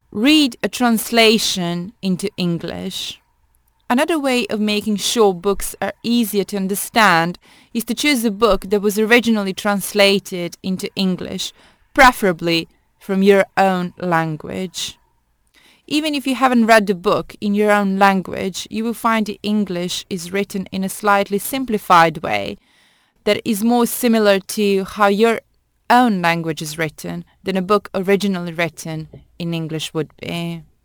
read a translation into English. Another way of making sure books are easier to understand is to choose a book that was originally translated into English, preferably from your own language. Even if you haven't read the book in your own language, you will find the English is written in a slightly simplified way that is more similar to how your own language is written than a book originally written in English would be.